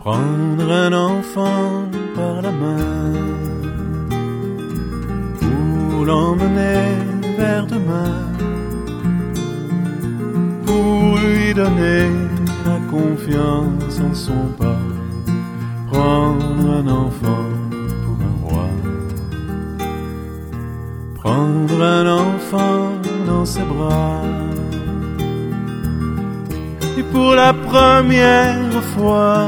Prendre un enfant par la main pour l'emmener vers demain, pour lui donner la confiance en son pas. Prendre un enfant pour un roi, prendre un enfant dans ses bras, et pour la première fois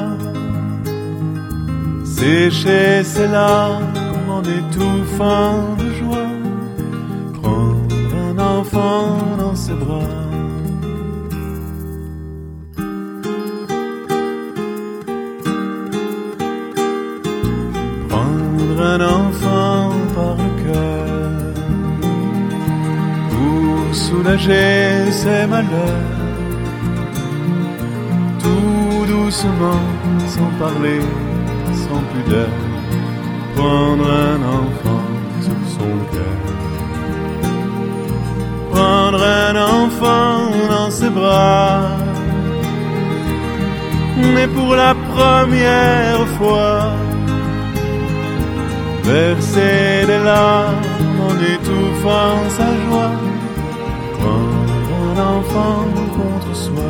sécher ses larmes en étouffant de joie, prendre un enfant dans ses bras. Prendre un enfant par le cœur pour soulager ses malheurs, tout doucement, sans parler, sans pudeur, prendre un enfant sur son cœur, prendre un enfant dans ses bras, mais pour la première fois verser des larmes en étouffant sa joie, prendre un enfant contre soi.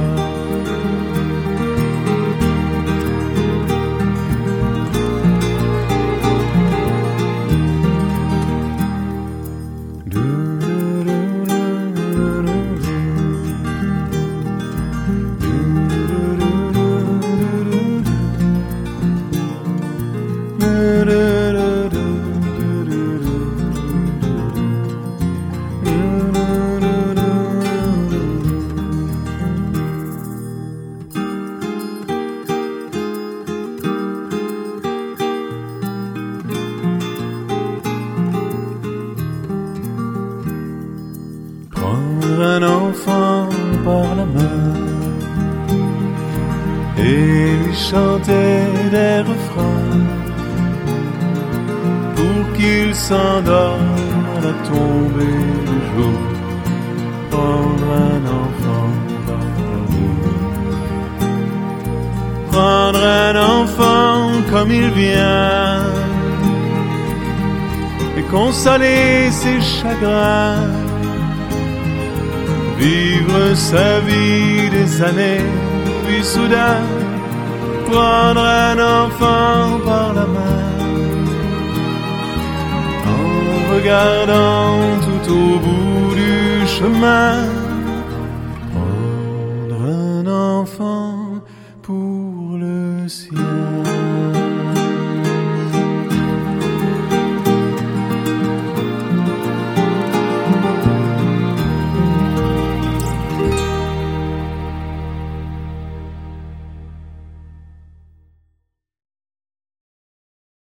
Prendre un enfant par la main et lui chanter des refrains pour qu'il s'endorme à la tombée du jour. Prendre un enfant par l'amour, prendre un enfant comme il vient et consoler ses chagrins, vivre sa vie des années, puis soudain prendre un enfant par la main, en regardant tout au bout du chemin, prendre un enfant pour le sien.